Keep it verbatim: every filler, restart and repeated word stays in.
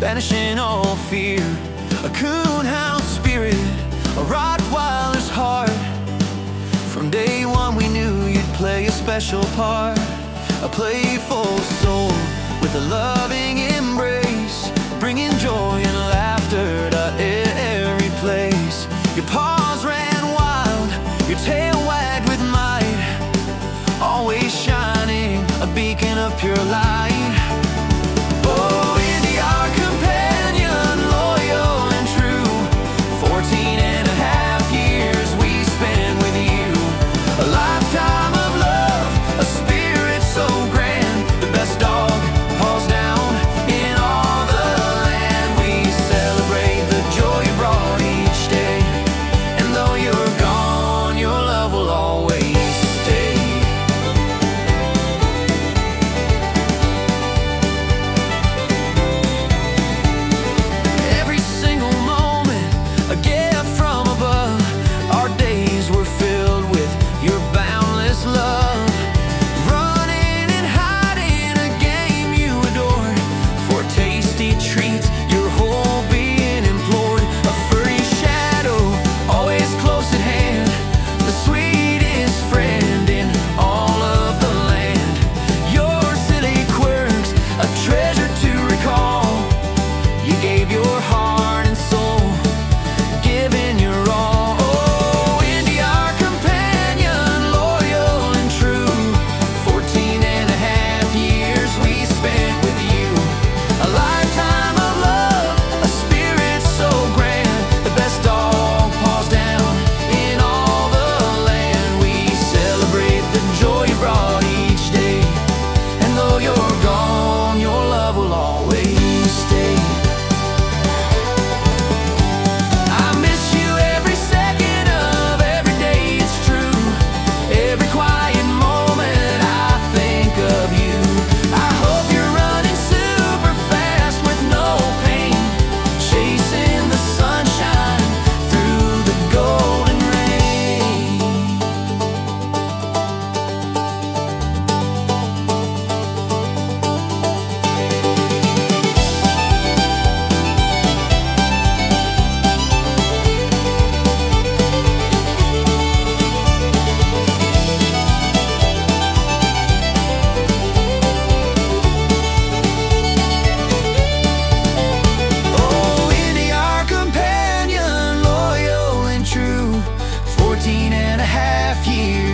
banishing all fear. A coonhound spirit, a Rottweiler's heart. From day one we knew you'd play a special part. A playful soul with a loving embrace, bringing joy and laughter to every place. Your paws ran wild, your tail wagged with might, always shining a beacon of pure light. Oh, Indy, our companion, loyal and true. Fourteen and a half years we spent with you. A lifetime of love, a spirit so grand. The best dog, paws down in all the land. We celebrate the joy you brought each day. And though you're gone, your love will always stay. Every single moment, a gift from above. Our days were filled with your boundless love. Running and hiding, a game you adored. For tasty treats, your whole being implored. A furry shadow, always close at hand. The sweetest friend in all of the land. Your silly quirks, a treasure to recall. You gave your heart and soul, giving your all. Oh, Indy, our companion, loyal and true. Fourteen and a half years we spent with you. A lifetime of love, a spirit so grand. The best dog, paws down in all the land. We celebrate the joy you brought each day. And though you're gone, your love will always stay. I miss you every second of every day, it's true. Every quiet moment I think of you. I hope you're running super fast with no pain, chasing the sunshine through the golden rain. Oh, Indy, our companion, loyal and true. Fourteen and a half years